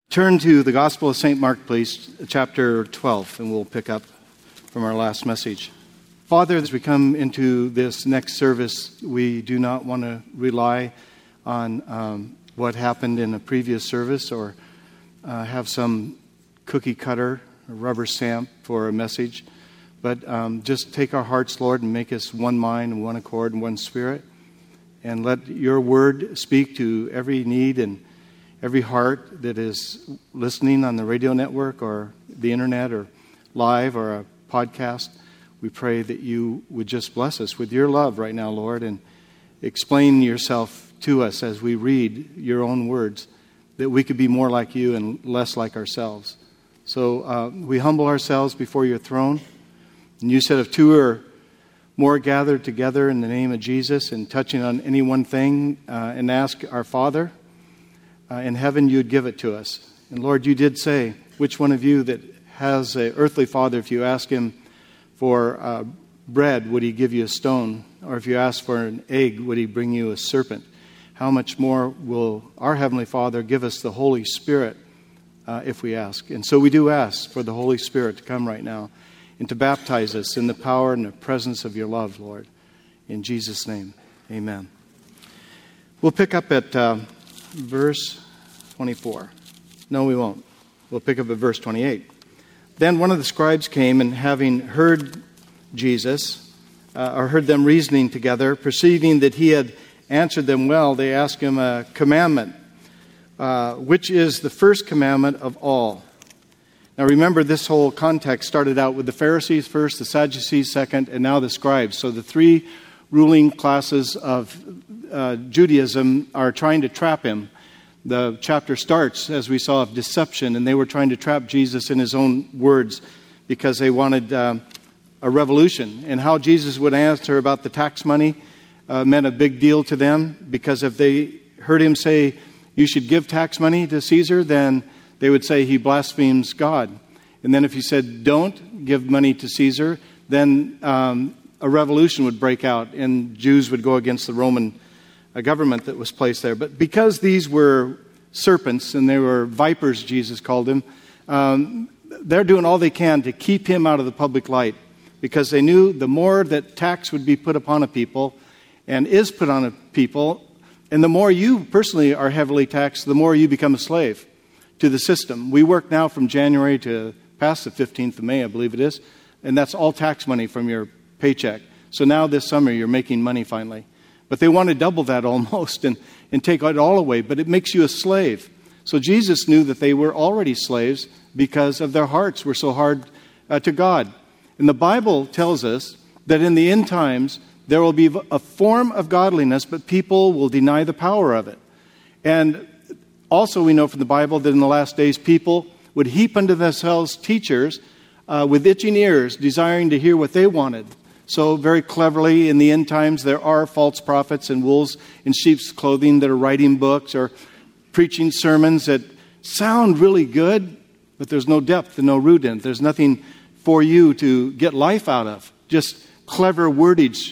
Turn to the Gospel of St. Mark, please, chapter 12, and we'll pick up from our last message. Father, as we come into this next service, we do not want to rely on what happened in a previous service or have some cookie cutter or rubber stamp for a message, but just take our hearts, Lord, and make us one mind and one accord and one spirit, and let your word speak to every need and every heart that is listening on the radio network or the internet or live or a podcast. We pray that you would just bless us with your love right now, Lord, and explain yourself to us as we read your own words, that we could be more like you and less like ourselves. So we humble ourselves before your throne. And you said if two or more gathered together in the name of Jesus and touching on any one thing and ask our Father in heaven, you'd give it to us. And Lord, you did say, which one of you that has an earthly father, if you ask him for bread, would he give you a stone? Or if you ask for an egg, would he bring you a serpent? How much more will our Heavenly Father give us the Holy Spirit if we ask? And so we do ask for the Holy Spirit to come right now and to baptize us in the power and the presence of your love, Lord. In Jesus' name, amen. We'll pick up at verse 24. No, we won't. We'll pick up at verse 28. Then one of the scribes came, and having heard Jesus, or heard them reasoning together, perceiving that he had answered them well, they asked him a commandment, which is the first commandment of all. Now remember, this whole context started out with the Pharisees first, the Sadducees second, and now the scribes. So the three ruling classes of Judaism are trying to trap him. The chapter starts, as we saw, of deception, and they were trying to trap Jesus in his own words because they wanted a revolution. And how Jesus would answer about the tax money meant a big deal to them, because if they heard him say, you should give tax money to Caesar, then they would say he blasphemes God. And then if he said, don't give money to Caesar, then a revolution would break out, and Jews would go against the Roman government that was placed there. But because these were serpents, and they were vipers, Jesus called them, they're doing all they can to keep him out of the public light, because they knew the more that tax would be put upon a people, and is put on a people, and the more you personally are heavily taxed, the more you become a slave to the system. We work now from January to past the 15th of May, I believe it is, and that's all tax money from your paycheck. So now this summer you're making money finally. But they want to double that almost and take it all away, but it makes you a slave. So Jesus knew that they were already slaves because of their hearts were so hard to God. And the Bible tells us that in the end times there will be a form of godliness, but people will deny the power of it. And also we know from the Bible that in the last days people would heap unto themselves teachers with itching ears, desiring to hear what they wanted. So very cleverly, in the end times, there are false prophets in wolves in sheep's clothing that are writing books or preaching sermons that sound really good, but there's no depth and no root in it. There's nothing for you to get life out of, just clever wordage.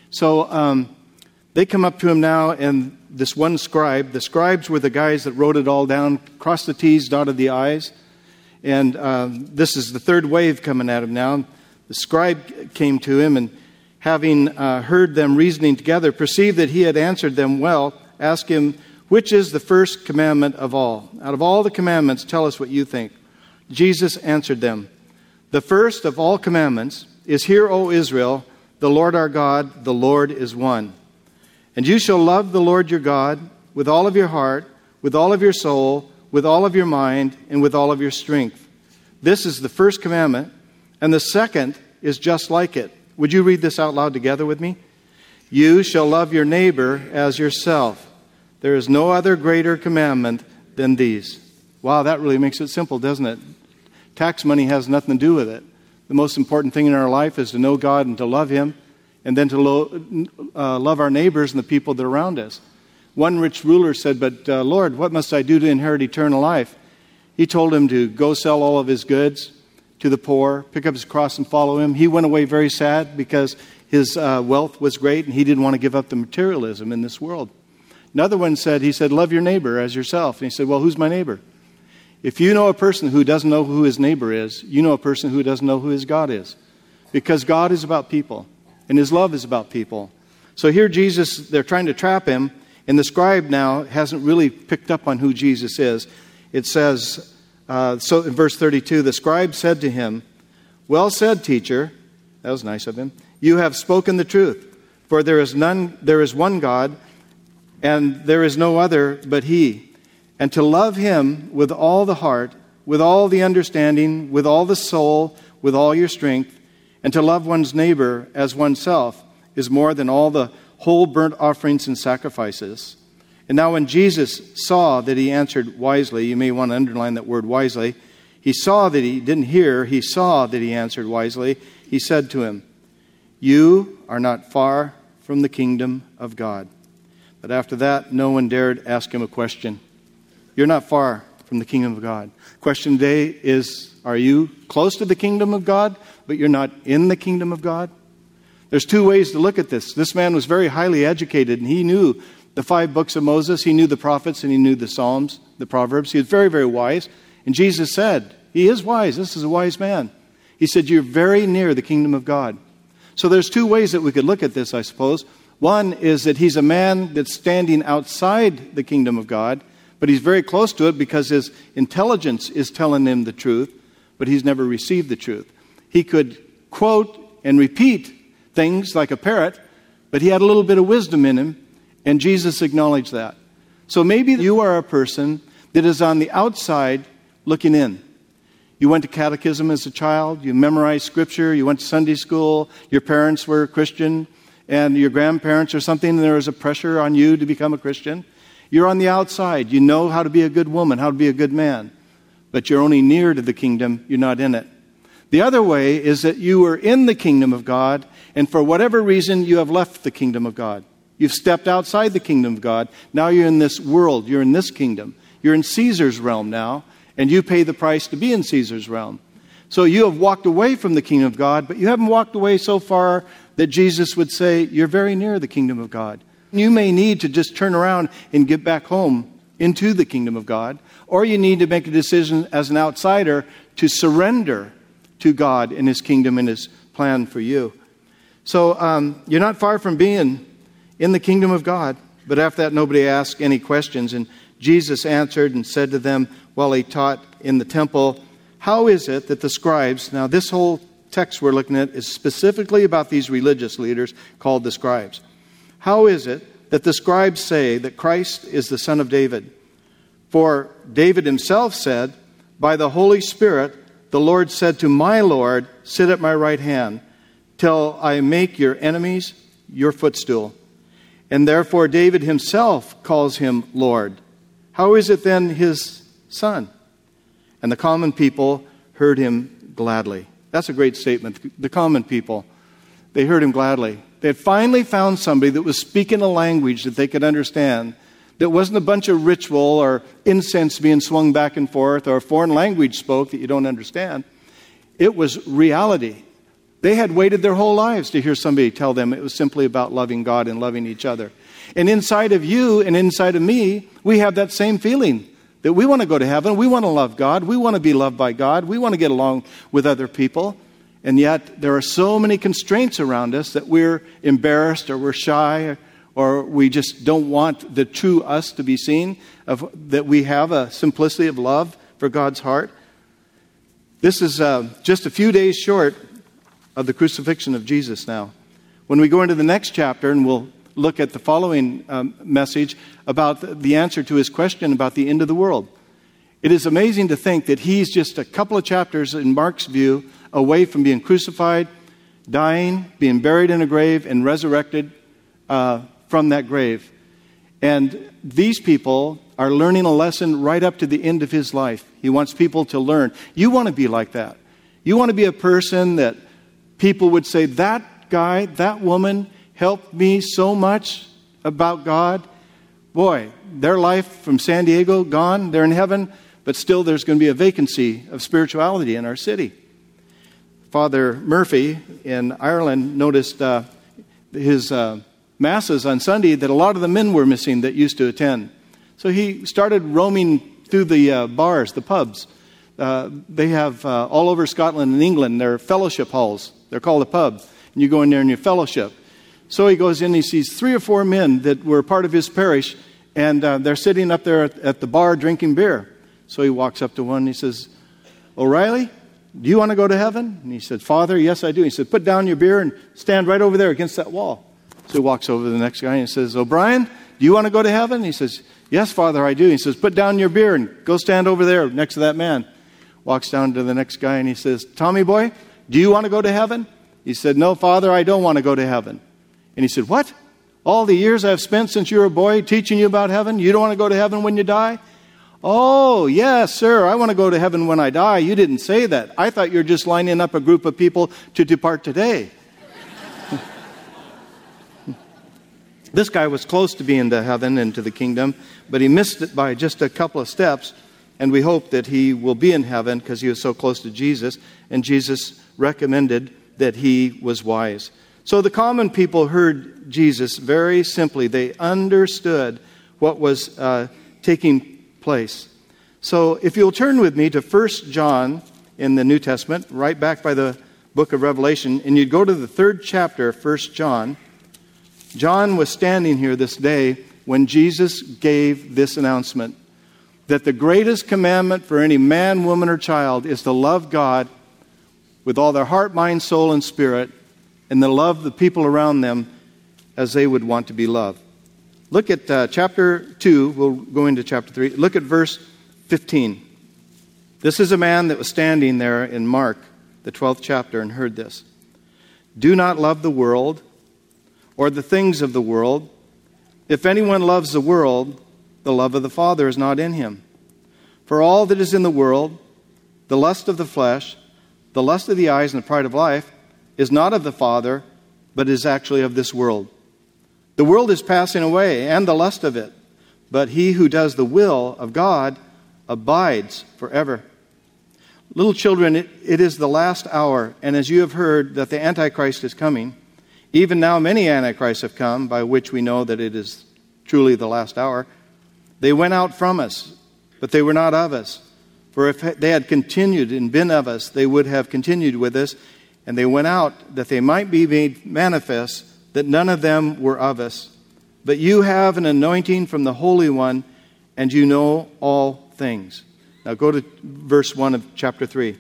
So they come up to him now, and this one scribe, the scribes were the guys that wrote it all down, crossed the T's, dotted the I's, and this is the third wave coming at him now. The scribe came to him, and having heard them reasoning together, perceived that he had answered them well, asked him, which is the first commandment of all? Out of all the commandments, tell us what you think. Jesus answered them, the first of all commandments is, hear, O Israel, the Lord our God, the Lord is one. And you shall love the Lord your God with all of your heart, with all of your soul, with all of your mind, and with all of your strength. This is the first commandment. And the second is just like it. Would you read this out loud together with me? You shall love your neighbor as yourself. There is no other greater commandment than these. Wow, that really makes it simple, doesn't it? Tax money has nothing to do with it. The most important thing in our life is to know God and to love Him, and then to love our neighbors and the people that are around us. One rich ruler said, but Lord, what must I do to inherit eternal life? He told him to go sell all of his goods to the poor, pick up his cross and follow him. He went away very sad because his wealth was great and he didn't want to give up the materialism in this world. Another one said, love your neighbor as yourself. And he said, well, who's my neighbor? If you know a person who doesn't know who his neighbor is, you know a person who doesn't know who his God is. Because God is about people, and his love is about people. So here Jesus, they're trying to trap him, and the scribe now hasn't really picked up on who Jesus is. It says, so in verse 32, the scribe said to him, "Well said, teacher." That was nice of him. "You have spoken the truth, for there is one God, and there is no other but he. And to love him with all the heart, with all the understanding, with all the soul, with all your strength, and to love one's neighbor as oneself is more than all the whole burnt offerings and sacrifices." And now when Jesus saw that he answered wisely, you may want to underline that word wisely, he saw that he didn't hear, he saw that he answered wisely, he said to him, "You are not far from the kingdom of God." But after that, no one dared ask him a question. You're not far from the kingdom of God. Question today is, are you close to the kingdom of God, but you're not in the kingdom of God? There's two ways to look at this. This man was very highly educated, and he knew the 5 books of Moses. He knew the prophets, and he knew the Psalms, the Proverbs. He was very, very wise. And Jesus said, he is wise. This is a wise man. He said, you're very near the kingdom of God. So there's two ways that we could look at this, I suppose. One is that he's a man that's standing outside the kingdom of God, but he's very close to it because his intelligence is telling him the truth, but he's never received the truth. He could quote and repeat things like a parrot, but he had a little bit of wisdom in him, and Jesus acknowledged that. So maybe you are a person that is on the outside looking in. You went to catechism as a child, you memorized scripture, you went to Sunday school, your parents were Christian, and your grandparents or something, and there was a pressure on you to become a Christian. You're on the outside. You know how to be a good woman, how to be a good man. But you're only near to the kingdom. You're not in it. The other way is that you were in the kingdom of God, and for whatever reason, you have left the kingdom of God. You've stepped outside the kingdom of God. Now you're in this world. You're in this kingdom. You're in Caesar's realm now, and you pay the price to be in Caesar's realm. So you have walked away from the kingdom of God, but you haven't walked away so far that Jesus would say, you're very near the kingdom of God. You may need to just turn around and get back home into the kingdom of God, or you need to make a decision as an outsider to surrender to God and his kingdom and his plan for you. So you're not far from being in the kingdom of God, but after that nobody asked any questions. And Jesus answered and said to them while he taught in the temple, "How is it that the scribes," now this whole text we're looking at is specifically about these religious leaders called the scribes. "How is it that the scribes say that Christ is the son of David? For David himself said, 'By the Holy Spirit, the Lord said to my Lord, sit at my right hand, till I make your enemies your footstool.' And therefore David himself calls him Lord. How is it then his son?" And the common people heard him gladly. That's a great statement. The common people, they heard him gladly. They had finally found somebody that was speaking a language that they could understand, that wasn't a bunch of ritual or incense being swung back and forth or a foreign language spoke that you don't understand. It was reality. They had waited their whole lives to hear somebody tell them it was simply about loving God and loving each other. And inside of you and inside of me, we have that same feeling that we want to go to heaven. We want to love God. We want to be loved by God. We want to get along with other people. And yet there are so many constraints around us that we're embarrassed or we're shy or we just don't want the true us to be seen, that we have a simplicity of love for God's heart. This is just a few days short of the crucifixion of Jesus now. When we go into the next chapter, and we'll look at the following message about the answer to his question about the end of the world. It is amazing to think that he's just a couple of chapters in Mark's view away from being crucified, dying, being buried in a grave, and resurrected from that grave. And these people are learning a lesson right up to the end of his life. He wants people to learn. You want to be like that. You want to be a person that people would say, that guy, that woman helped me so much about God. Boy, their life from San Diego, gone, they're in heaven, but still there's going to be a vacancy of spirituality in our city. Father Murphy in Ireland noticed his masses on Sunday that a lot of the men were missing that used to attend. So he started roaming through the bars, the pubs. They have all over Scotland and England, they're fellowship halls. They're called a pub. And you go in there and you fellowship. So he goes in, he sees 3 or 4 men that were part of his parish, and they're sitting up there at the bar drinking beer. So he walks up to one and he says, "O'Reilly, do you want to go to heaven?" And he said, "Father, yes, I do." He said, "Put down your beer and stand right over there against that wall." So he walks over to the next guy and he says, "O'Brien, do you want to go to heaven?" He says, "Yes, Father, I do." He says, "Put down your beer and go stand over there next to that man." Walks down to the next guy and he says, "Tommy boy, do you want to go to heaven?" He said, "No, Father, I don't want to go to heaven." And he said, "What? All the years I've spent since you were a boy teaching you about heaven, you don't want to go to heaven when you die?" "Oh, yes, sir, I want to go to heaven when I die." "You didn't say that. I thought you were just lining up a group of people to depart today." This guy was close to being to heaven and to the kingdom, but he missed it by just a couple of steps. And we hope that he will be in heaven because he was so close to Jesus. And Jesus recommended that he was wise. So the common people heard Jesus very simply. They understood what was taking place. So if you'll turn with me to 1 John in the New Testament, right back by the book of Revelation, and you'd go to the 3rd chapter of 1 John. John was standing here this day when Jesus gave this announcement, that the greatest commandment for any man, woman, or child is to love God with all their heart, mind, soul, and spirit, and to love the people around them as they would want to be loved. Look at chapter 2. We'll go into chapter 3. Look at verse 15. This is a man that was standing there in Mark, the 12th chapter, and heard this. "Do not love the world or the things of the world. If anyone loves the world, the love of the Father is not in him. For all that is in the world, the lust of the flesh, the lust of the eyes, and the pride of life, is not of the Father, but is actually of this world. The world is passing away, and the lust of it, but he who does the will of God abides forever. Little children, it is the last hour, and as you have heard that the Antichrist is coming, even now many Antichrists have come, by which we know that it is truly the last hour. They went out from us, but they were not of us. For if they had continued and been of us, they would have continued with us. And they went out that they might be made manifest that none of them were of us. But you have an anointing from the Holy One, and you know all things." Now go to verse 1 of chapter 3.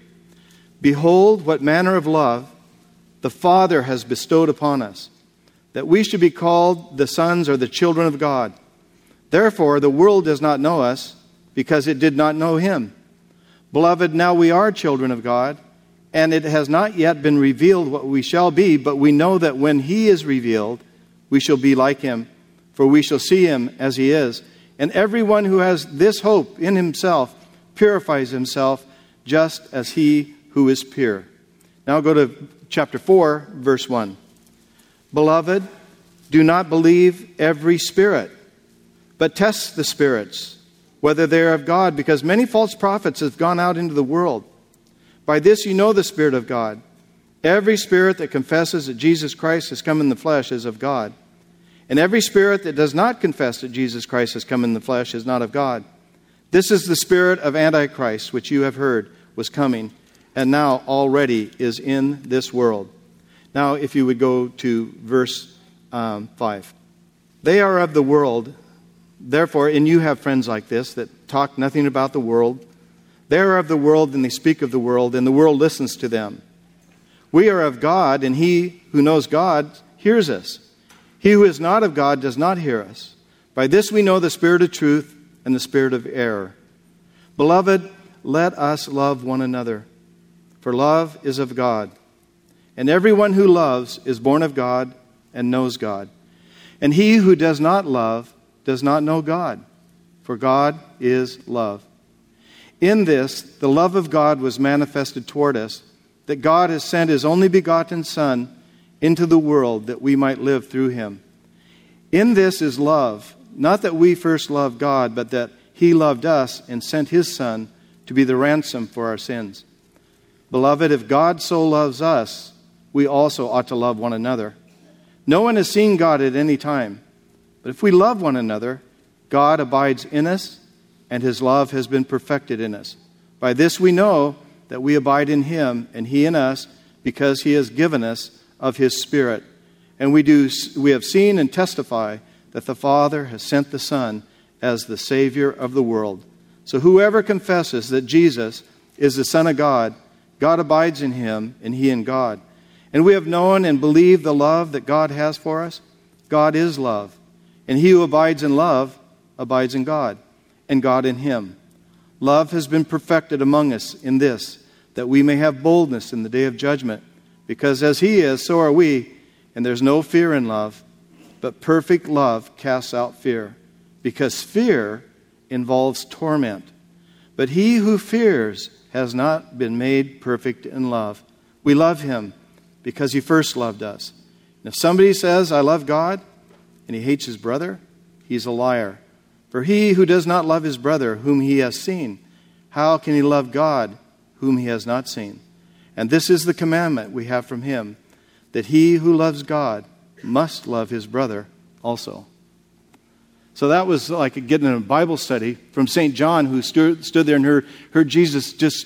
"Behold, what manner of love the Father has bestowed upon us, that we should be called the sons or the children of God. Therefore, the world does not know us, because it did not know him. Beloved, now we are children of God, and it has not yet been revealed what we shall be, but we know that when he is revealed, we shall be like him, for we shall see him as he is. And everyone who has this hope in himself purifies himself just as he who is pure." Now go to chapter 4, verse 1. "Beloved, do not believe every spirit, but test the spirits, whether they are of God, because many false prophets have gone out into the world. By this you know the Spirit of God. Every spirit that confesses that Jesus Christ has come in the flesh is of God. And every spirit that does not confess that Jesus Christ has come in the flesh is not of God. This is the spirit of Antichrist, which you have heard was coming, and now already is in this world." Now, if you would go to verse 5. "They are of the world, therefore, and you have friends like this that talk nothing about the world. They are of the world, and they speak of the world, and the world listens to them. We are of God, and he who knows God hears us. He who is not of God does not hear us. By this we know the spirit of truth and the spirit of error. Beloved, let us love one another, for love is of God. And everyone who loves is born of God and knows God. And he who does not love does not know God, for God is love. In this, the love of God was manifested toward us, that God has sent his only begotten Son into the world that we might live through him. In this is love, not that we first loved God, but that he loved us and sent his Son to be the ransom for our sins. Beloved, if God so loves us, we also ought to love one another. No one has seen God at any time, but if we love one another, God abides in us, and his love has been perfected in us. By this we know that we abide in him and he in us, because he has given us of his Spirit. And we have seen and testify that the Father has sent the Son as the Savior of the world. So whoever confesses that Jesus is the Son of God, God abides in him and he in God. And we have known and believed the love that God has for us. God is love. And he who abides in love abides in God, and God in him. Love has been perfected among us in this, that we may have boldness in the day of judgment. Because as he is, so are we. And there's no fear in love, but perfect love casts out fear. Because fear involves torment. But he who fears has not been made perfect in love. We love him because he first loved us. And if somebody says, I love God, and he hates his brother, he's a liar. For he who does not love his brother whom he has seen, how can he love God whom he has not seen? And this is the commandment we have from him, that he who loves God must love his brother also. So that was like getting a Bible study from St. John, who stood there and heard Jesus just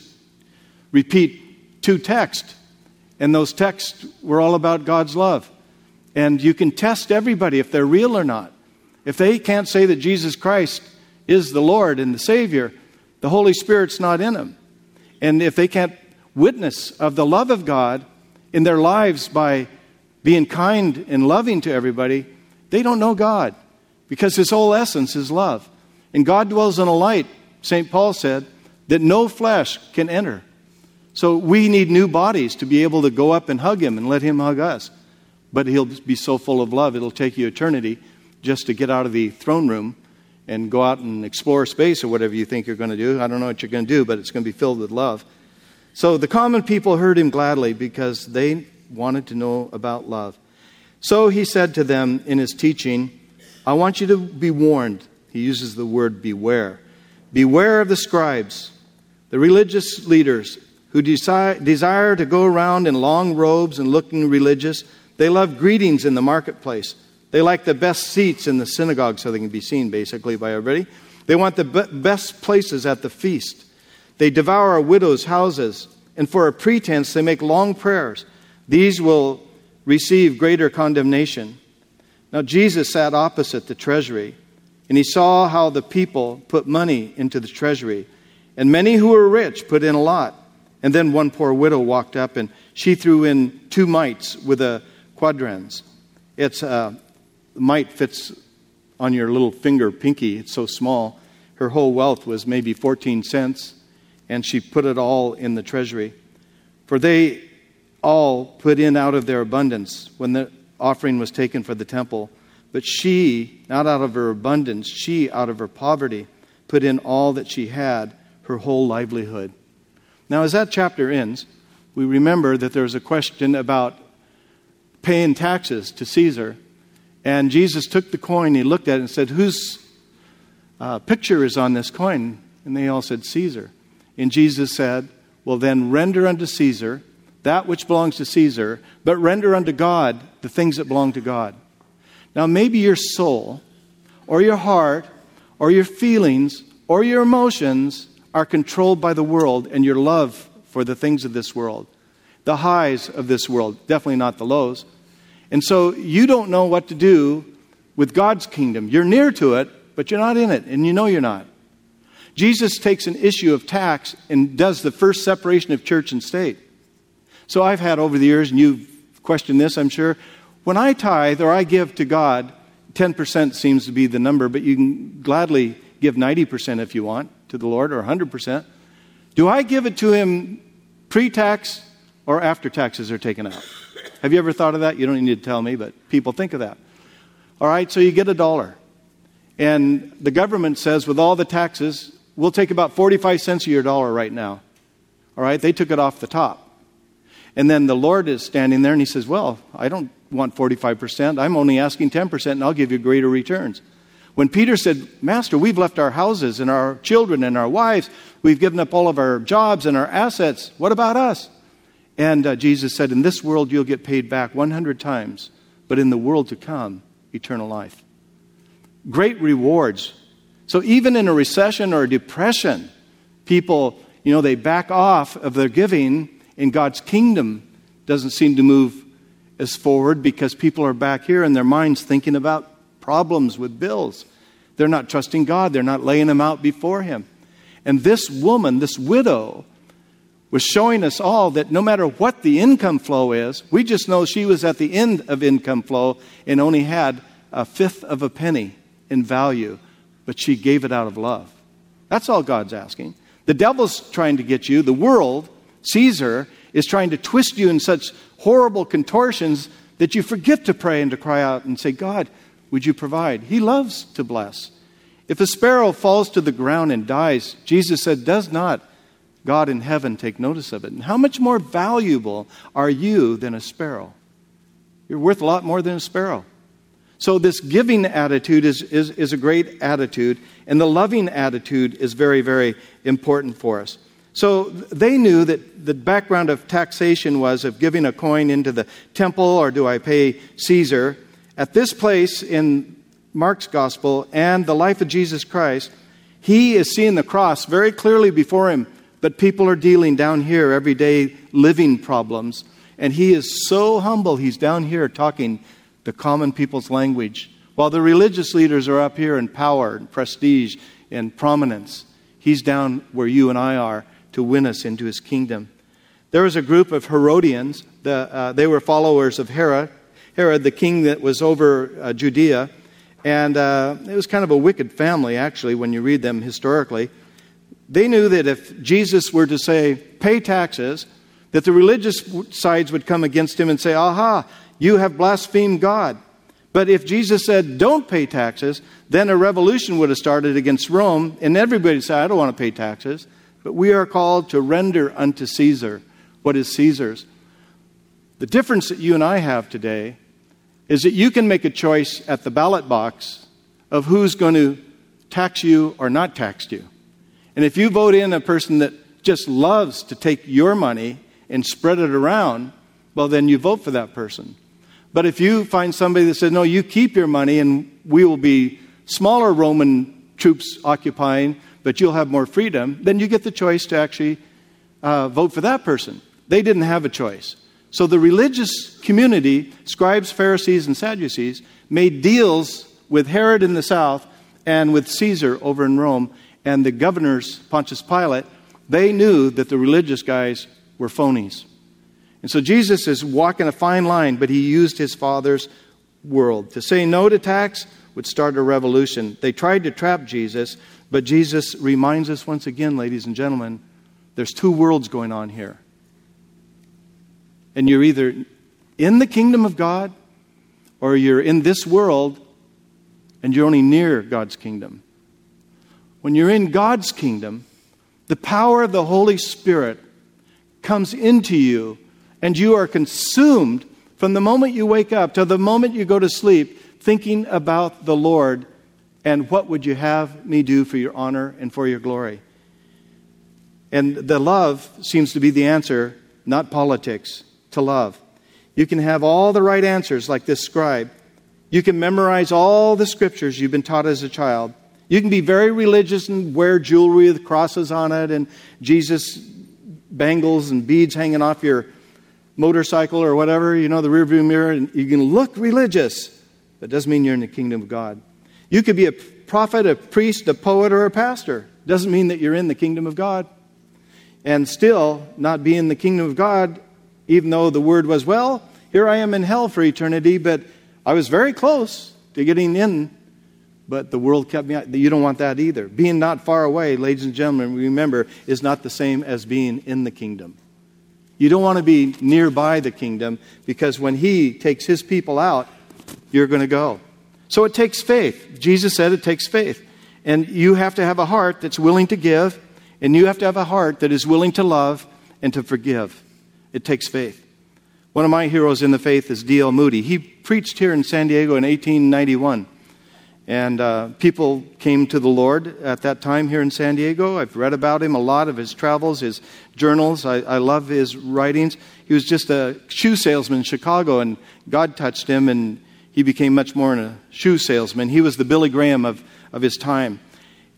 repeat 2 texts. And those texts were all about God's love. And you can test everybody if they're real or not. If they can't say that Jesus Christ is the Lord and the Savior, the Holy Spirit's not in them. And if they can't witness of the love of God in their lives by being kind and loving to everybody, they don't know God. Because his whole essence is love. And God dwells in a light, St. Paul said, that no flesh can enter. So we need new bodies to be able to go up and hug him and let him hug us. But he'll be so full of love, it'll take you eternity just to get out of the throne room and go out and explore space or whatever you think you're going to do. I don't know what you're going to do, but it's going to be filled with love. So the common people heard him gladly because they wanted to know about love. So he said to them in his teaching, I want you to be warned. He uses the word beware. Beware of the scribes, the religious leaders who desire to go around in long robes and looking religious. They love greetings in the marketplace. They like the best seats in the synagogue so they can be seen basically by everybody. They want the best places at the feast. They devour widows' houses, and for a pretense they make long prayers. These will receive greater condemnation. Now Jesus sat opposite the treasury, and he saw how the people put money into the treasury. And many who were rich put in a lot. And then one poor widow walked up, and she threw in 2 mites with a quadrans. It's mite fits on your little finger, pinky. It's so small. Her whole wealth was maybe 14 cents, and she put it all in the treasury. For they all put in out of their abundance when the offering was taken for the temple. But she, not out of her abundance, she out of her poverty, put in all that she had, her whole livelihood. Now, as that chapter ends, we remember that there's a question about paying taxes to Caesar. And Jesus took the coin, he looked at it and said, whose picture is on this coin? And they all said, Caesar. And Jesus said, well then render unto Caesar that which belongs to Caesar, but render unto God the things that belong to God. Now maybe your soul, or your heart, or your feelings, or your emotions are controlled by the world and your love for the things of this world. The highs of this world, definitely not the lows. And so you don't know what to do with God's kingdom. You're near to it, but you're not in it, and you know you're not. Jesus takes an issue of tax and does the first separation of church and state. So I've had over the years, and you've questioned this, I'm sure, when I tithe or I give to God, 10% seems to be the number, but you can gladly give 90% if you want to the Lord, or 100%. Do I give it to him pre-tax or after taxes are taken out? Have you ever thought of that? You don't need to tell me, but people think of that. All right, so you get $1. And the government says with all the taxes, we'll take about 45 cents of your dollar right now. All right, they took it off the top. And then the Lord is standing there and he says, well, I don't want 45%. I'm only asking 10% and I'll give you greater returns. When Peter said, Master, we've left our houses and our children and our wives. We've given up all of our jobs and our assets. What about us? And Jesus said, in this world you'll get paid back 100 times, but in the world to come, eternal life. Great rewards. So even in a recession or a depression, people, they back off of their giving, and God's kingdom doesn't seem to move as forward because people are back here in their minds thinking about problems with bills. They're not trusting God. They're not laying them out before Him. And this woman, this widow, was showing us all that no matter what the income flow is, we just know she was at the end of income flow and only had a fifth of a penny in value, but she gave it out of love. That's all God's asking. The devil's trying to get you. The world, Caesar, is trying to twist you in such horrible contortions that you forget to pray and to cry out and say, God, would you provide? He loves to bless. If a sparrow falls to the ground and dies, Jesus said, does not God in heaven take notice of it? And how much more valuable are you than a sparrow? You're worth a lot more than a sparrow. So this giving attitude is a great attitude, and the loving attitude is very, very important for us. So they knew that the background of taxation was of giving a coin into the temple, or do I pay Caesar? At this place in Mark's gospel and the life of Jesus Christ, he is seeing the cross very clearly before him, but people are dealing down here everyday living problems, and he is so humble, he's down here talking the common people's language. While the religious leaders are up here in power and prestige and prominence, he's down where you and I are to win us into his kingdom. There was a group of Herodians. They were followers of Herod, the king that was over Judea. And it was kind of a wicked family, actually, when you read them historically. They knew that if Jesus were to say, pay taxes, that the religious sides would come against him and say, aha, you have blasphemed God. But if Jesus said, don't pay taxes, then a revolution would have started against Rome, and everybody said, I don't want to pay taxes. But we are called to render unto Caesar what is Caesar's. The difference that you and I have today is that you can make a choice at the ballot box of who's going to tax you or not tax you. And if you vote in a person that just loves to take your money and spread it around, well, then you vote for that person. But if you find somebody that says, no, you keep your money and we will be smaller Roman troops occupying, but you'll have more freedom, then you get the choice to actually vote for that person. They didn't have a choice. So the religious community, scribes, Pharisees, and Sadducees, made deals with Herod in the south and with Caesar over in Rome. And the governors, Pontius Pilate, they knew that the religious guys were phonies. And so Jesus is walking a fine line, but he used his Father's world. To say no to tax would start a revolution. They tried to trap Jesus, but Jesus reminds us once again, ladies and gentlemen, there's two worlds going on here. And you're either in the kingdom of God or you're in this world and you're only near God's kingdom. When you're in God's kingdom, the power of the Holy Spirit comes into you and you are consumed from the moment you wake up to the moment you go to sleep thinking about the Lord and what would you have me do for your honor and for your glory. And the love seems to be the answer, not politics, to love. You can have all the right answers like this scribe. You can memorize all the scriptures you've been taught as a child. You can be very religious and wear jewelry with crosses on it and Jesus bangles and beads hanging off your motorcycle or whatever, the rearview mirror, and you can look religious. That doesn't mean you're in the kingdom of God. You could be a prophet, a priest, a poet, or a pastor. Doesn't mean that you're in the kingdom of God. And still not be in the kingdom of God, even though the word was, well, here I am in hell for eternity, but I was very close to getting in, but the world kept me out. You don't want that either. Being not far away, ladies and gentlemen, remember, is not the same as being in the kingdom. You don't want to be nearby the kingdom because when he takes his people out, you're going to go. So it takes faith. Jesus said it takes faith. And you have to have a heart that's willing to give, and you have to have a heart that is willing to love and to forgive. It takes faith. One of my heroes in the faith is D.L. Moody. He preached here in San Diego in 1891. And people came to the Lord at that time here in San Diego. I've read about him a lot, of his travels, his journals. I love his writings. He was just a shoe salesman in Chicago, and God touched him, and he became much more than a shoe salesman. He was the Billy Graham of his time.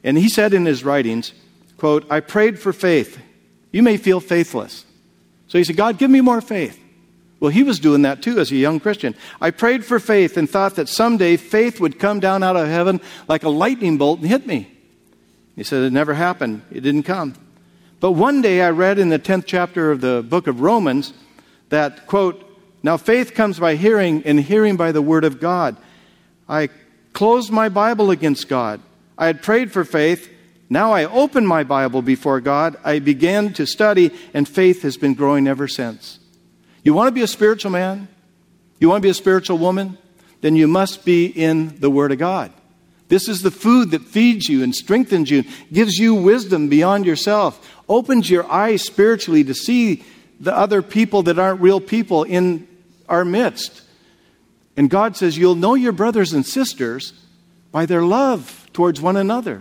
And he said in his writings, quote, I prayed for faith. You may feel faithless. So he said, God, give me more faith. Well, he was doing that too as a young Christian. I prayed for faith and thought that someday faith would come down out of heaven like a lightning bolt and hit me. He said it never happened. It didn't come. But one day I read in the 10th chapter of the book of Romans that, quote, now faith comes by hearing, and hearing by the word of God. I closed my Bible against God. I had prayed for faith. Now I opened my Bible before God. I began to study, and faith has been growing ever since. You want to be a spiritual man? You want to be a spiritual woman? Then you must be in the Word of God. This is the food that feeds you and strengthens you, gives you wisdom beyond yourself, opens your eyes spiritually to see the other people that aren't real people in our midst. And God says you'll know your brothers and sisters by their love towards one another.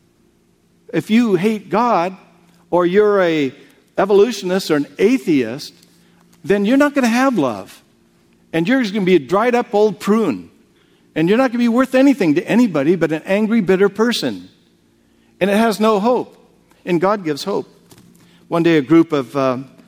If you hate God, or you're a evolutionist or an atheist, then you're not going to have love. And you're just going to be a dried up old prune. And you're not going to be worth anything to anybody but an angry, bitter person. And it has no hope. And God gives hope. One day a group of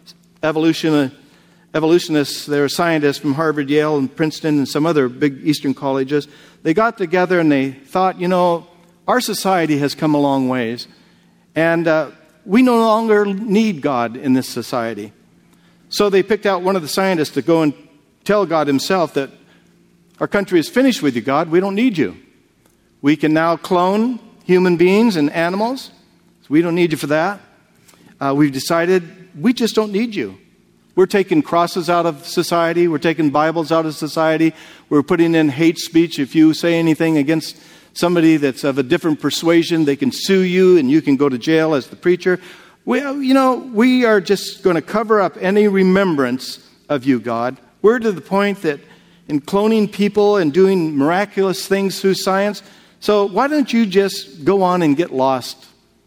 evolutionists, they're scientists from Harvard, Yale, and Princeton, and some other big Eastern colleges, they got together and they thought, our society has come a long ways. And we no longer need God in this society. So they picked out one of the scientists to go and tell God himself that our country is finished with you, God. We don't need you. We can now clone human beings and animals. So we don't need you for that. We've decided we just don't need you. We're taking crosses out of society. We're taking Bibles out of society. We're putting in hate speech. If you say anything against somebody that's of a different persuasion, they can sue you and you can go to jail as the preacher. We are just going to cover up any remembrance of you, God. We're to the point that in cloning people and doing miraculous things through science, so why don't you just go on and get lost?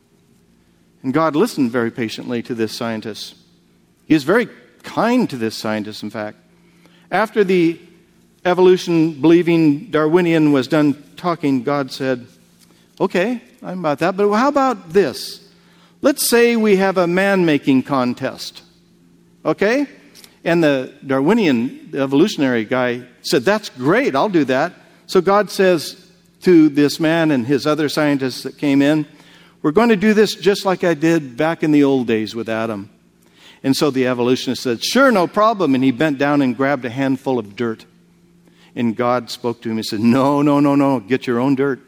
And God listened very patiently to this scientist. He is very kind to this scientist, in fact. After the evolution-believing Darwinian was done talking, God said, okay, I'm about that, but how about this? Let's say we have a man-making contest, okay? And the Darwinian, the evolutionary guy, said, that's great, I'll do that. So God says to this man and his other scientists that came in, we're going to do this just like I did back in the old days with Adam. And so the evolutionist said, sure, no problem. And he bent down and grabbed a handful of dirt. And God spoke to him and said, no, get your own dirt.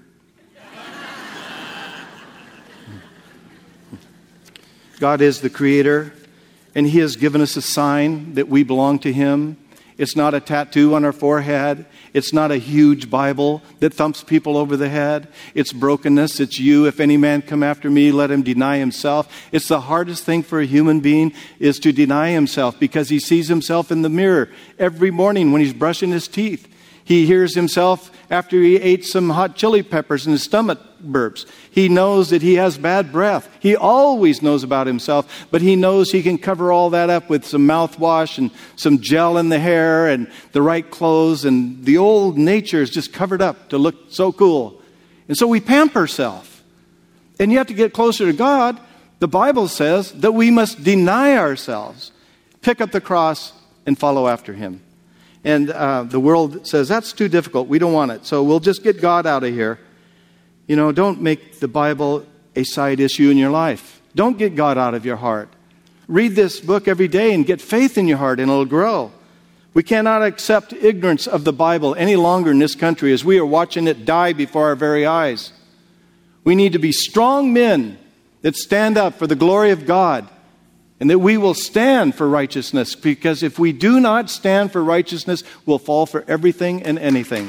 God is the creator, and he has given us a sign that we belong to him. It's not a tattoo on our forehead. It's not a huge Bible that thumps people over the head. It's brokenness. It's you. If any man come after me, let him deny himself. It's the hardest thing for a human being is to deny himself because he sees himself in the mirror every morning when he's brushing his teeth. He hears himself after he ate some hot chili peppers and his stomach burps. He knows that he has bad breath. He always knows about himself, but he knows he can cover all that up with some mouthwash and some gel in the hair and the right clothes, and the old nature is just covered up to look so cool. And so we pamper ourselves. And you have to get closer to God. The Bible says that we must deny ourselves, pick up the cross, and follow after him. And the world says, that's too difficult. We don't want it. So we'll just get God out of here. Don't make the Bible a side issue in your life. Don't get God out of your heart. Read this book every day and get faith in your heart, and it'll grow. We cannot accept ignorance of the Bible any longer in this country as we are watching it die before our very eyes. We need to be strong men that stand up for the glory of God, and that we will stand for righteousness, because if we do not stand for righteousness, we'll fall for everything and anything.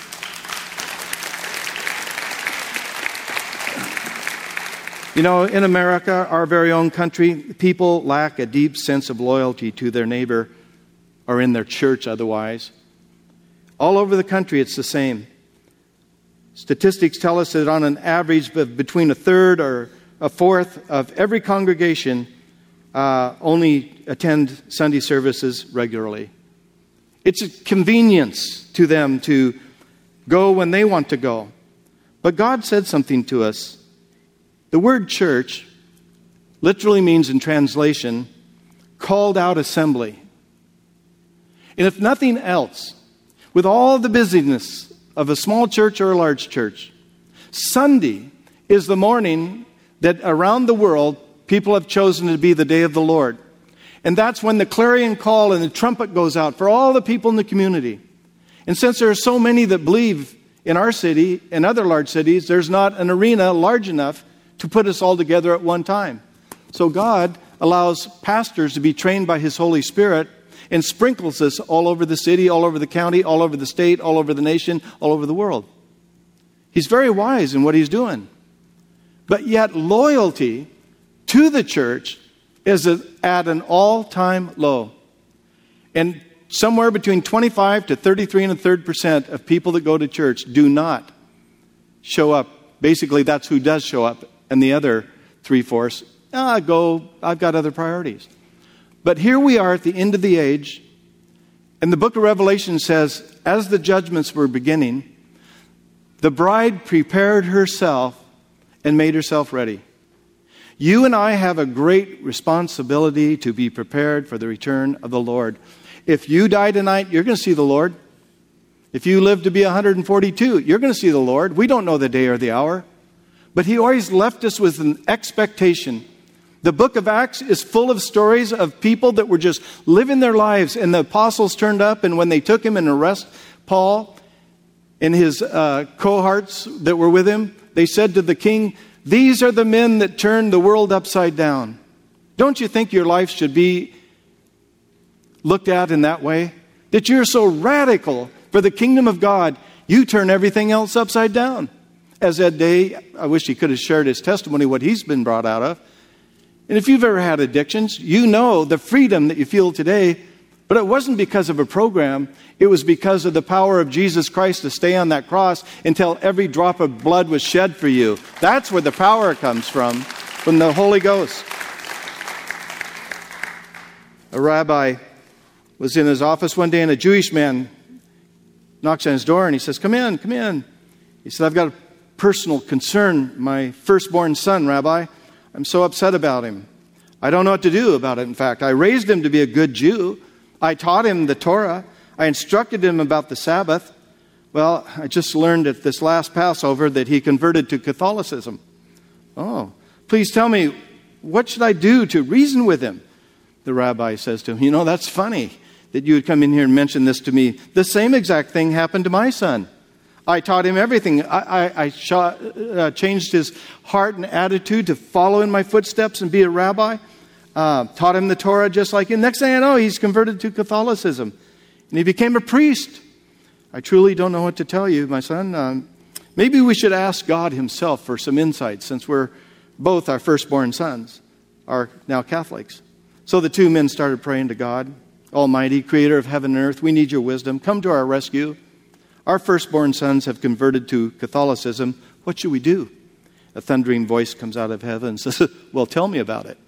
In America, our very own country, people lack a deep sense of loyalty to their neighbor or in their church otherwise. All over the country, it's the same. Statistics tell us that on an average of between a third or a fourth of every congregation only attend Sunday services regularly. It's a convenience to them to go when they want to go. But God said something to us. The word church literally means, in translation, called out assembly. And if nothing else, with all the busyness of a small church or a large church, Sunday is the morning that around the world people have chosen to be the day of the Lord. And that's when the clarion call and the trumpet goes out for all the people in the community. And since there are so many that believe in our city and other large cities, there's not an arena large enough to put us all together at one time. So God allows pastors to be trained by His Holy Spirit and sprinkles us all over the city, all over the county, all over the state, all over the nation, all over the world. He's very wise in what He's doing. But yet loyalty to the church is at an all-time low. And somewhere between 25 to 33% of people that go to church do not show up. Basically, that's who does show up. And the other 3/4, I've got other priorities. But here we are at the end of the age, and the book of Revelation says, as the judgments were beginning, the bride prepared herself and made herself ready. You and I have a great responsibility to be prepared for the return of the Lord. If you die tonight, you're going to see the Lord. If you live to be 142, you're going to see the Lord. We don't know the day or the hour. But He always left us with an expectation. The book of Acts is full of stories of people that were just living their lives, and the apostles turned up, and when they took him and arrested Paul and his cohorts that were with him, they said to the king, "These are the men that turned the world upside down." Don't you think your life should be looked at in that way? That you're so radical for the kingdom of God, you turn everything else upside down. As Ed Day, I wish he could have shared his testimony, what he's been brought out of. And if you've ever had addictions, you know the freedom that you feel today. But it wasn't because of a program. It was because of the power of Jesus Christ to stay on that cross until every drop of blood was shed for you. That's where the power comes from the Holy Ghost. A rabbi was in his office one day, and a Jewish man knocks on his door, and he says, "Come in, come in." He said, "I've got a personal concern. My firstborn son, Rabbi. I'm so upset about him. I don't know what to do about it, in fact. I raised him to be a good Jew. I taught him the Torah. I instructed him about the Sabbath. Well, I just learned at this last Passover that he converted to Catholicism. Oh, please tell me, what should I do to reason with him?" The rabbi says to him, "You know, that's funny that you would come in here and mention this to me. The same exact thing happened to my son. I taught him everything. I changed his heart and attitude to follow in my footsteps and be a rabbi. Taught him the Torah just like him. Next thing I know, he's converted to Catholicism. And he became a priest. I truly don't know what to tell you, my son. Maybe we should ask God Himself for some insight, since we're both our firstborn sons are now Catholics." So the two men started praying to God. "Almighty, Creator of heaven and earth, we need Your wisdom. Come to our rescue. Our firstborn sons have converted to Catholicism. What should we do?" A thundering voice comes out of heaven and says, "Well, tell me about it."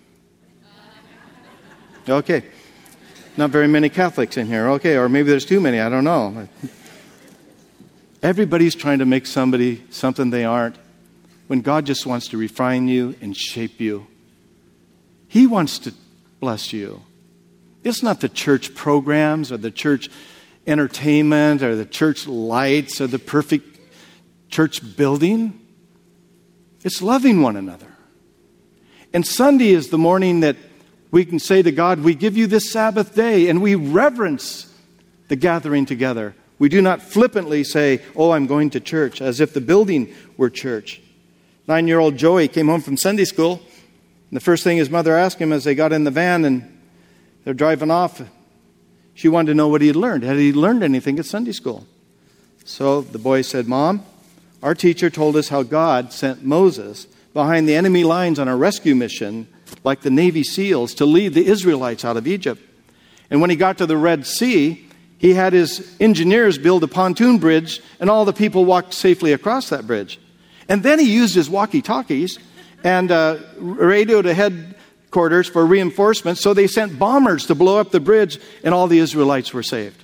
Okay. Not very many Catholics in here. Okay, or maybe there's too many. I don't know. Everybody's trying to make somebody something they aren't, when God just wants to refine you and shape you. He wants to bless you. It's not the church programs or the church entertainment or the church lights or the perfect church building. It's loving one another. And Sunday is the morning that we can say to God, we give You this Sabbath day, and we reverence the gathering together. We do not flippantly say, "Oh, I'm going to church," as if the building were church. 9-year-old Joey came home from Sunday school, and the first thing his mother asked him as they got in the van and they're driving off, she wanted to know what he had learned. Had he learned anything at Sunday school? So the boy said, "Mom, our teacher told us how God sent Moses behind the enemy lines on a rescue mission, like the Navy SEALs, to lead the Israelites out of Egypt. And when he got to the Red Sea, he had his engineers build a pontoon bridge, and all the people walked safely across that bridge. And then he used his walkie-talkies and radioed to headquarters for reinforcements, so they sent bombers to blow up the bridge, and all the Israelites were saved."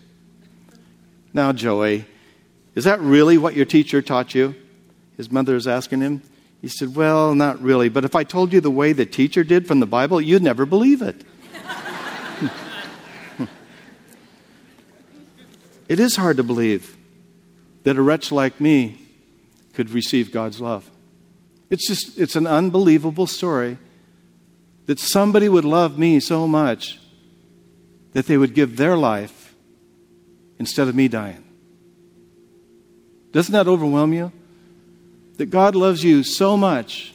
Now, Joey, is that really what your teacher taught you? His mother is asking him. He said, well, not really. But if I told you the way the teacher did from the Bible, you'd never believe it. It is hard to believe that a wretch like me could receive God's love. It's an unbelievable story that somebody would love me so much that they would give their life instead of me dying. Doesn't that overwhelm you? That God loves you so much.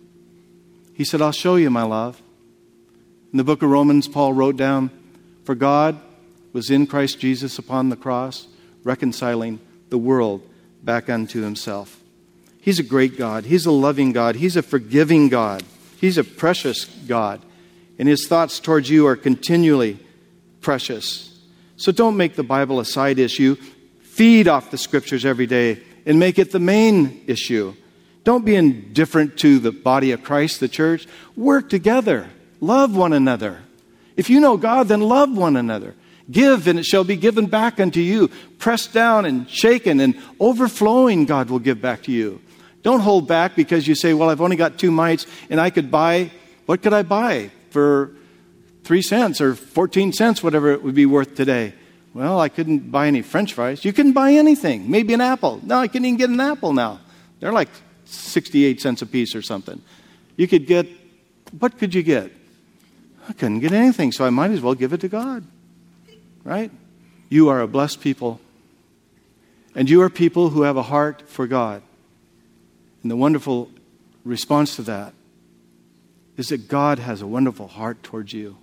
He said, I'll show you my love. In the book of Romans, Paul wrote down, for God was in Christ Jesus upon the cross, reconciling the world back unto himself. He's a great God. He's a loving God. He's a forgiving God. He's a precious God. And his thoughts towards you are continually precious. So don't make the Bible a side issue. Feed off the Scriptures every day and make it the main issue. Don't be indifferent to the body of Christ, the church. Work together. Love one another. If you know God, then love one another. Give, and it shall be given back unto you. Pressed down and shaken and overflowing, God will give back to you. Don't hold back because you say, well, I've only got 2 mites and I could buy, what could I buy for 3 cents or 14 cents, whatever it would be worth today? Well, I couldn't buy any French fries. You couldn't buy anything. Maybe an apple. No, I can't even get an apple now. They're like 68 cents a piece or something. You could get, what could you get? I couldn't get anything, so I might as well give it to God. Right? You are a blessed people. And you are people who have a heart for God. And the wonderful response to that is that God has a wonderful heart towards you.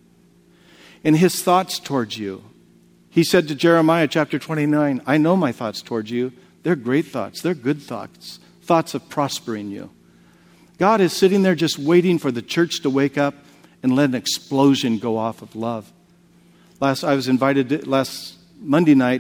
And his thoughts towards you. He said to Jeremiah chapter 29, I know my thoughts towards you. They're great thoughts. They're good thoughts. Thoughts of prospering you. God is sitting there just waiting for the church to wake up and let an explosion go off of love. I was invited last Monday night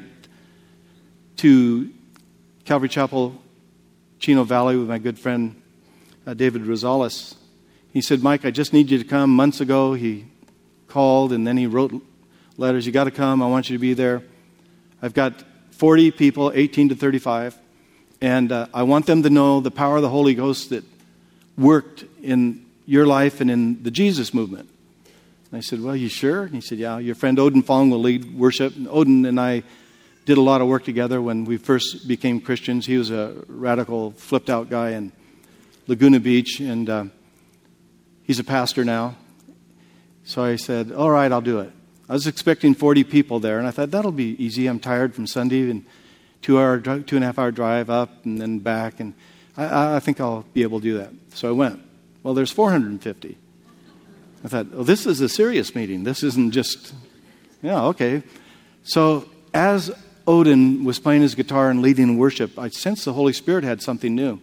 to Calvary Chapel, Chino Valley with my good friend David Rosales. He said, Mike, I just need you to come. Months ago he called and then he wrote letters. You got to come. I want you to be there. I've got 40 people, 18 to 35, and I want them to know the power of the Holy Ghost that worked in your life and in the Jesus movement. And I said, well, you sure? And he said, yeah, your friend Odin Fong will lead worship. And Odin and I did a lot of work together when we first became Christians. He was a radical, flipped-out guy in Laguna Beach, and he's a pastor now. So I said, all right, I'll do it. I was expecting 40 people there, and I thought, that'll be easy. I'm tired from Sunday, and 2.5-hour drive up and then back, and I think I'll be able to do that. So I went. Well, there's 450. I thought, oh, this is a serious meeting. This isn't just, okay. So as Odin was playing his guitar and leading worship, I sensed the Holy Spirit had something new.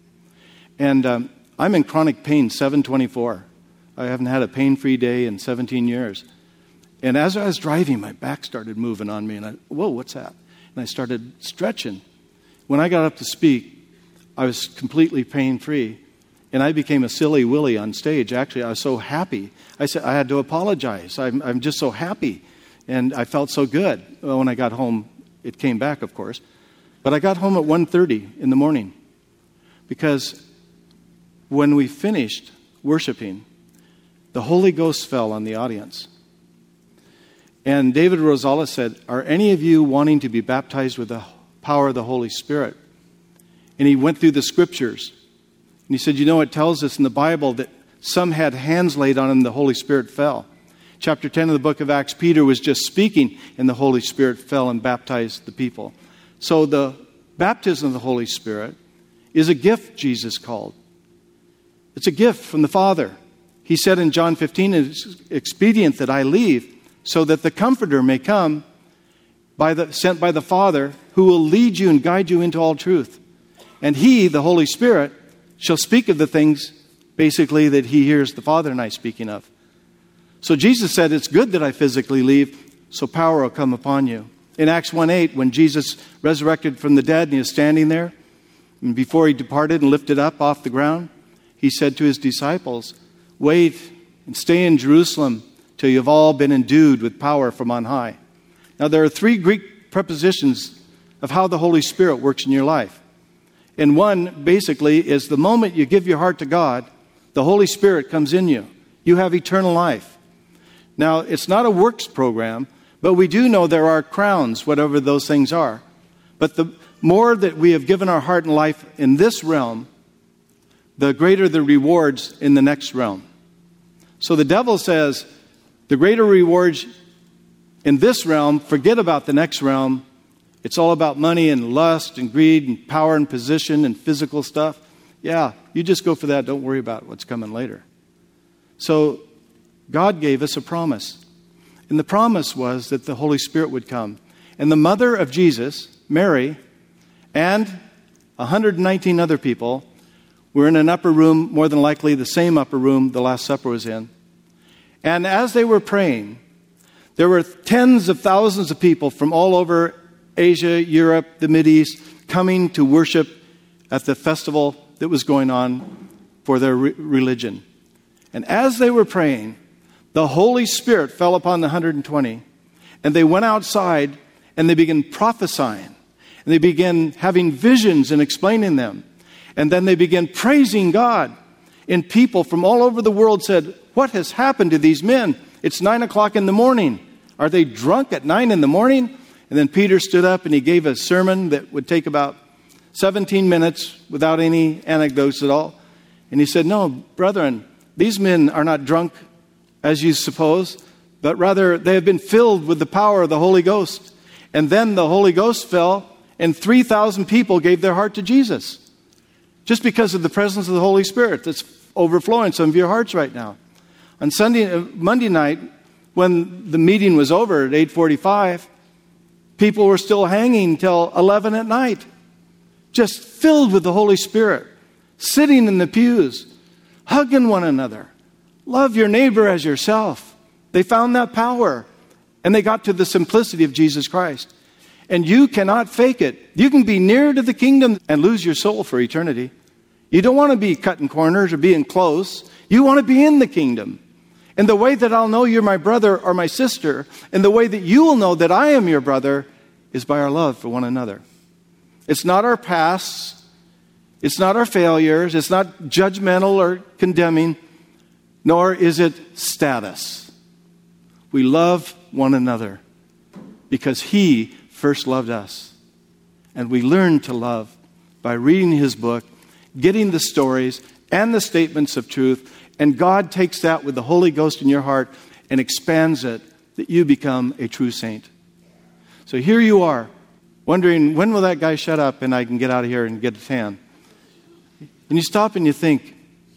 And I'm in chronic pain 7/24. I haven't had a pain-free day in 17 years. And as I was driving, my back started moving on me. And whoa, what's that? And I started stretching. When I got up to speak, I was completely pain-free. And I became a silly Willie on stage. Actually, I was so happy. I said I had to apologize. I'm just so happy. And I felt so good. Well, when I got home, it came back, of course. But I got home at 1:30 in the morning. Because when we finished worshiping, the Holy Ghost fell on the audience. And David Rosales said, are any of you wanting to be baptized with the power of the Holy Spirit? And he went through the scriptures. And he said, it tells us in the Bible that some had hands laid on them, the Holy Spirit fell. Chapter 10 of the book of Acts, Peter was just speaking, and the Holy Spirit fell and baptized the people. So the baptism of the Holy Spirit is a gift, Jesus called. It's a gift from the Father. He said in John 15, it's expedient that I leave so that the Comforter may come sent by the Father, who will lead you and guide you into all truth. And he, the Holy Spirit, shall speak of the things, basically, that he hears the Father and I speaking of. So Jesus said, it's good that I physically leave, so power will come upon you. In Acts 1:8, when Jesus resurrected from the dead and he was standing there, and before he departed and lifted up off the ground, he said to his disciples, wait and stay in Jerusalem till you've all been endued with power from on high. Now, there are 3 Greek prepositions of how the Holy Spirit works in your life. And one, basically, is the moment you give your heart to God, the Holy Spirit comes in you. You have eternal life. Now, it's not a works program, but we do know there are crowns, whatever those things are. But the more that we have given our heart and life in this realm, the greater the rewards in the next realm. So the devil says, the greater rewards in this realm, forget about the next realm. It's all about money and lust and greed and power and position and physical stuff. Yeah, you just go for that. Don't worry about what's coming later. So God gave us a promise. And the promise was that the Holy Spirit would come. And the mother of Jesus, Mary, and 119 other people were in an upper room, more than likely the same upper room the Last Supper was in. And as they were praying, there were tens of thousands of people from all over Asia, Europe, the Mideast, coming to worship at the festival that was going on for their religion. And as they were praying, the Holy Spirit fell upon the 120, and they went outside and they began prophesying. And they began having visions and explaining them. And then they began praising God. And people from all over the world said, what has happened to these men? It's 9 o'clock in the morning. Are they drunk at 9 in the morning? And then Peter stood up and he gave a sermon that would take about 17 minutes without any anecdotes at all. And he said, no, brethren, these men are not drunk as you suppose, but rather they have been filled with the power of the Holy Ghost. And then the Holy Ghost fell and 3,000 people gave their heart to Jesus. Just because of the presence of the Holy Spirit that's overflowing some of your hearts right now. On Monday night, when the meeting was over at 8:45, people were still hanging till 11 at night. Just filled with the Holy Spirit. Sitting in the pews. Hugging one another. Love your neighbor as yourself. They found that power. And they got to the simplicity of Jesus Christ. And you cannot fake it. You can be near to the kingdom and lose your soul for eternity. You don't want to be cutting corners or being close. You want to be in the kingdom. And the way that I'll know you're my brother or my sister, and the way that you will know that I am your brother, is by our love for one another. It's not our pasts. It's not our failures. It's not judgmental or condemning. Nor is it status. We love one another because He first loved us. And we learn to love by reading His book, getting the stories and the statements of truth, and God takes that with the Holy Ghost in your heart and expands it that you become a true saint. So here you are, wondering, when will that guy shut up and I can get out of here and get a tan? And you stop and you think,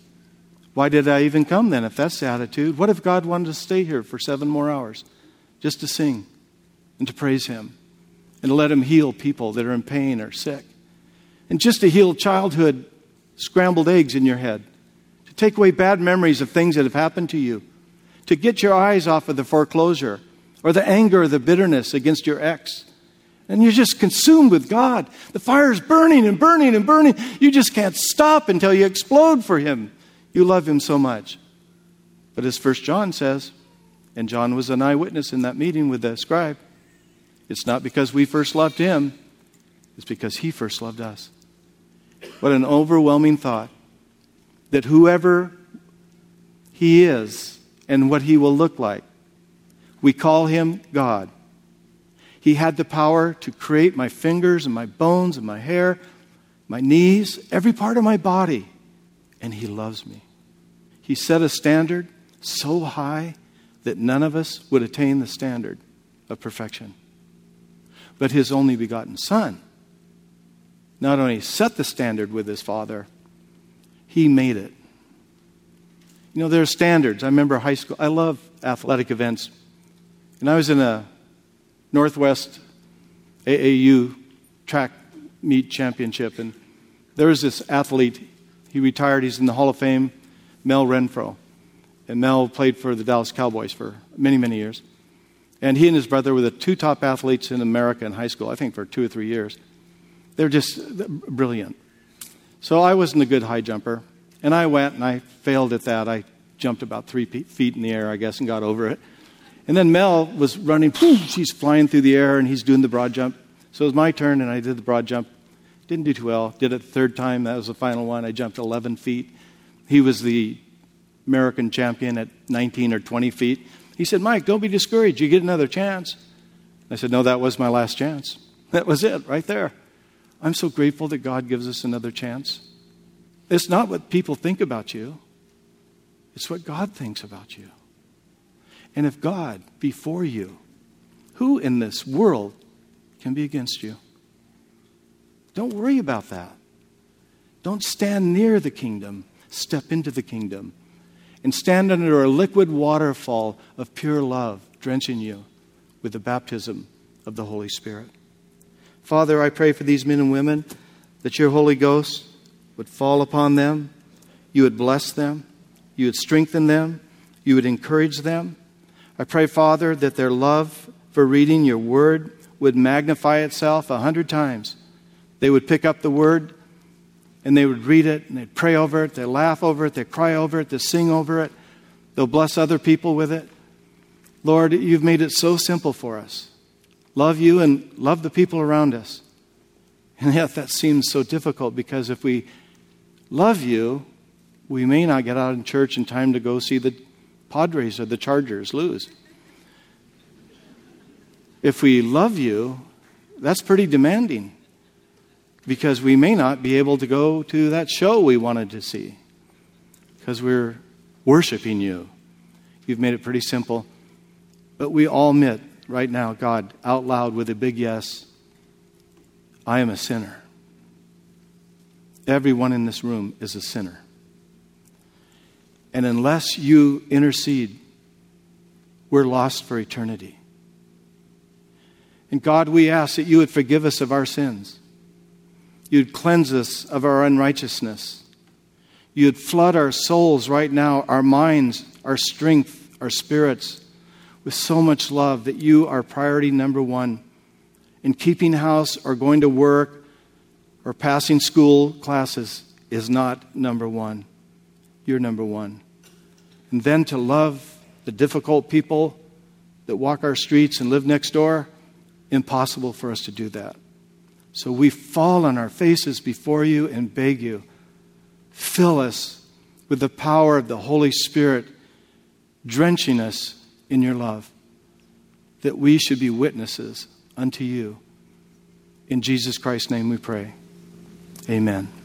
why did I even come then if that's the attitude? What if God wanted to stay here for 7 more hours just to sing and to praise Him and to let Him heal people that are in pain or sick? And just to heal childhood scrambled eggs in your head. To take away bad memories of things that have happened to you. To get your eyes off of the foreclosure or the anger or the bitterness against your ex. And you're just consumed with God. The fire's burning and burning and burning. You just can't stop until you explode for Him. You love Him so much. But as 1 John says, and John was an eyewitness in that meeting with the scribe, it's not because we first loved Him, it's because He first loved us. What an overwhelming thought that whoever He is and what He will look like, we call Him God. He had the power to create my fingers and my bones and my hair, my knees, every part of my body. And He loves me. He set a standard so high that none of us would attain the standard of perfection. But His only begotten Son not only set the standard with His Father, He made it. You know, there are standards. I remember high school. I love athletic events. And I was in a Northwest AAU track meet championship. And there was this athlete. He retired. He's in the Hall of Fame, Mel Renfro. And Mel played for the Dallas Cowboys for many, many years. And he and his brother were the 2 top athletes in America in high school, I think for 2 or 3 years. They're just brilliant. So I wasn't a good high jumper. And I went and I failed at that. I jumped about 3 feet in the air, I guess, and got over it. And then Mel was running. She's flying through the air and he's doing the broad jump. So it was my turn and I did the broad jump. Didn't do too well. Did it the third time. That was the final one. I jumped 11 feet. He was the American champion at 19 or 20 feet. He said, Mike, don't be discouraged. You get another chance. I said, no, that was my last chance. That was it right there. I'm so grateful that God gives us another chance. It's not what people think about you. It's what God thinks about you. And if God be for you, who in this world can be against you? Don't worry about that. Don't stand near the kingdom. Step into the kingdom and stand under a liquid waterfall of pure love, drenching you with the baptism of the Holy Spirit. Father, I pray for these men and women that your Holy Ghost would fall upon them. You would bless them. You would strengthen them. You would encourage them. I pray, Father, that their love for reading your word would magnify itself 100 times. They would pick up the word and they would read it and they'd pray over it. They'd laugh over it. They'd cry over it. They'd sing over it. They'll bless other people with it. Lord, you've made it so simple for us. Love you and love the people around us. And yet that seems so difficult because if we love you, we may not get out in church in time to go see the Padres or the Chargers lose. If we love you, that's pretty demanding because we may not be able to go to that show we wanted to see because we're worshiping you. You've made it pretty simple. But we all admit right now, God, out loud with a big yes, I am a sinner. Everyone in this room is a sinner. And unless you intercede, we're lost for eternity. And God, we ask that you would forgive us of our sins. You'd cleanse us of our unrighteousness. You'd flood our souls right now, our minds, our strength, our spirits, with so much love that you are priority number one. In keeping house or going to work or passing school classes is not number one. You're number one. And then to love the difficult people that walk our streets and live next door, impossible for us to do that. So we fall on our faces before you and beg you, fill us with the power of the Holy Spirit, drenching us in your love, that we should be witnesses unto you. In Jesus Christ's name we pray. Amen.